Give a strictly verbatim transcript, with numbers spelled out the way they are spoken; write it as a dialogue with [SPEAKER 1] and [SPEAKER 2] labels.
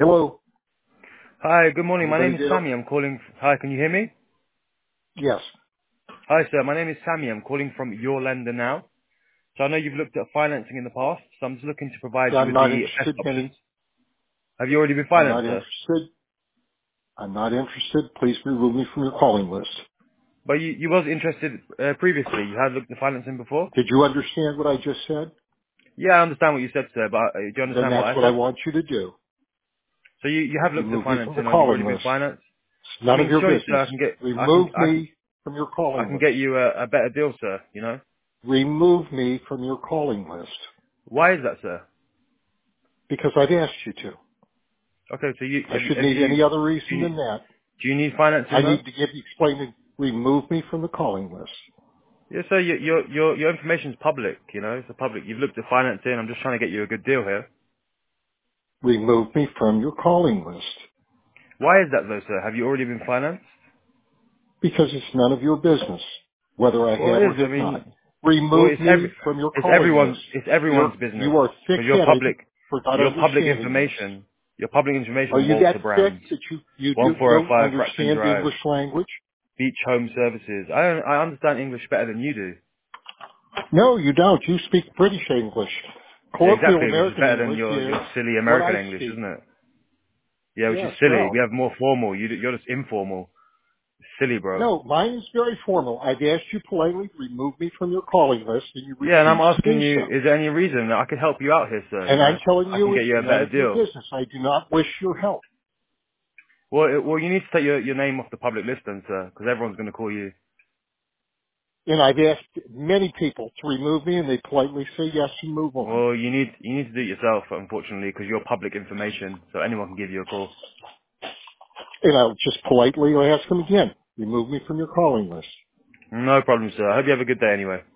[SPEAKER 1] Hello.
[SPEAKER 2] Hi, good morning. My
[SPEAKER 1] Anybody
[SPEAKER 2] name is
[SPEAKER 1] there?
[SPEAKER 2] Sammy. I'm calling. Hi, can you hear me?
[SPEAKER 1] Yes.
[SPEAKER 2] Hi, sir. My name is Sammy. I'm calling from Your Lender Now. So I know you've looked at financing in the past, so I'm just looking to provide you
[SPEAKER 1] I'm
[SPEAKER 2] with
[SPEAKER 1] not
[SPEAKER 2] the best
[SPEAKER 1] interested in
[SPEAKER 2] options.
[SPEAKER 1] any.
[SPEAKER 2] Have you already been
[SPEAKER 1] I'm not
[SPEAKER 2] financed, sir?
[SPEAKER 1] interested. I'm not interested. Please remove me from your calling list.
[SPEAKER 2] But you, you was interested uh, previously. You had looked at financing before?
[SPEAKER 1] Did you understand what I just said?
[SPEAKER 2] Yeah, I understand what you said, sir, but uh, do you
[SPEAKER 1] Then
[SPEAKER 2] understand what
[SPEAKER 1] that's
[SPEAKER 2] I
[SPEAKER 1] what I
[SPEAKER 2] said?
[SPEAKER 1] want you to do.
[SPEAKER 2] So you, you have looked at
[SPEAKER 1] Remove me from the
[SPEAKER 2] financing, or you've already
[SPEAKER 1] calling
[SPEAKER 2] been
[SPEAKER 1] list.
[SPEAKER 2] financed?
[SPEAKER 1] It's
[SPEAKER 2] I
[SPEAKER 1] none of
[SPEAKER 2] mean,
[SPEAKER 1] your
[SPEAKER 2] surely, sir,
[SPEAKER 1] business.
[SPEAKER 2] I can get, I can,
[SPEAKER 1] Remove
[SPEAKER 2] I can,
[SPEAKER 1] me from your
[SPEAKER 2] I
[SPEAKER 1] calling
[SPEAKER 2] can
[SPEAKER 1] list.
[SPEAKER 2] get you a, a better deal, sir, you know?
[SPEAKER 1] Remove me from your calling list
[SPEAKER 2] Why is that, sir?
[SPEAKER 1] because I've asked you to.
[SPEAKER 2] Okay, so you,
[SPEAKER 1] I
[SPEAKER 2] have you,
[SPEAKER 1] should
[SPEAKER 2] have
[SPEAKER 1] need
[SPEAKER 2] you,
[SPEAKER 1] any other
[SPEAKER 2] do
[SPEAKER 1] reason
[SPEAKER 2] you,
[SPEAKER 1] than that.
[SPEAKER 2] do you need financing,
[SPEAKER 1] I
[SPEAKER 2] though?
[SPEAKER 1] need to give you explaining. Remove me from the calling list.
[SPEAKER 2] Yeah, so your your your your information's public, you know, it's a public. You've looked at financing. I'm just trying to get you a good deal here.
[SPEAKER 1] Remove me from your calling list.
[SPEAKER 2] Why is that though, sir? Have you already been financed?
[SPEAKER 1] Because it's none of your business whether I
[SPEAKER 2] Well,
[SPEAKER 1] have
[SPEAKER 2] it
[SPEAKER 1] or
[SPEAKER 2] is. I
[SPEAKER 1] have not.
[SPEAKER 2] mean, well,
[SPEAKER 1] Remove
[SPEAKER 2] it's every
[SPEAKER 1] me from your
[SPEAKER 2] it's
[SPEAKER 1] calling list.
[SPEAKER 2] everyone's it's
[SPEAKER 1] You're,
[SPEAKER 2] everyone's business
[SPEAKER 1] you are
[SPEAKER 2] because you're
[SPEAKER 1] thick-headed
[SPEAKER 2] public.
[SPEAKER 1] for not
[SPEAKER 2] Your public
[SPEAKER 1] understanding this.
[SPEAKER 2] information. Your public
[SPEAKER 1] Are
[SPEAKER 2] information.
[SPEAKER 1] you
[SPEAKER 2] Walter
[SPEAKER 1] that thick
[SPEAKER 2] Brands,
[SPEAKER 1] that you, you
[SPEAKER 2] one
[SPEAKER 1] do,
[SPEAKER 2] four zero
[SPEAKER 1] don't
[SPEAKER 2] five Frackton
[SPEAKER 1] understand
[SPEAKER 2] Drive,
[SPEAKER 1] English language?
[SPEAKER 2] Beach Home Services. I don't, I understand English better than you do.
[SPEAKER 1] No, you don't. You speak British English.
[SPEAKER 2] Yeah,
[SPEAKER 1] Colloquial
[SPEAKER 2] exactly, which is
[SPEAKER 1] American
[SPEAKER 2] better than
[SPEAKER 1] English
[SPEAKER 2] your
[SPEAKER 1] is
[SPEAKER 2] your silly
[SPEAKER 1] what
[SPEAKER 2] American
[SPEAKER 1] I
[SPEAKER 2] English,
[SPEAKER 1] speak.
[SPEAKER 2] isn't it? Yeah, which is
[SPEAKER 1] Yes,
[SPEAKER 2] silly. We
[SPEAKER 1] well,
[SPEAKER 2] have more formal. You you're just informal. Silly, bro.
[SPEAKER 1] no, mine is very formal. I've asked you politely to remove me from your calling list, and you
[SPEAKER 2] Yeah, and I'm
[SPEAKER 1] refuse to
[SPEAKER 2] asking
[SPEAKER 1] do
[SPEAKER 2] you,
[SPEAKER 1] so.
[SPEAKER 2] is there any reason that I could help you out here, sir? You
[SPEAKER 1] And I'm
[SPEAKER 2] know,
[SPEAKER 1] telling
[SPEAKER 2] I can
[SPEAKER 1] you,
[SPEAKER 2] get
[SPEAKER 1] it's
[SPEAKER 2] you a
[SPEAKER 1] none
[SPEAKER 2] better
[SPEAKER 1] of your
[SPEAKER 2] deal.
[SPEAKER 1] business. I do not wish your help.
[SPEAKER 2] Well, it, well, you need to take your, your name off the public list then, sir, because everyone's going to call you.
[SPEAKER 1] And I've asked many people to remove me, and they politely say yes and move on.
[SPEAKER 2] Well, you need you need to do it yourself, unfortunately, because you're public information, so anyone can give you a call.
[SPEAKER 1] And I'll just politely ask them again, remove me from your calling list.
[SPEAKER 2] No problem, sir. I hope you have a good day anyway.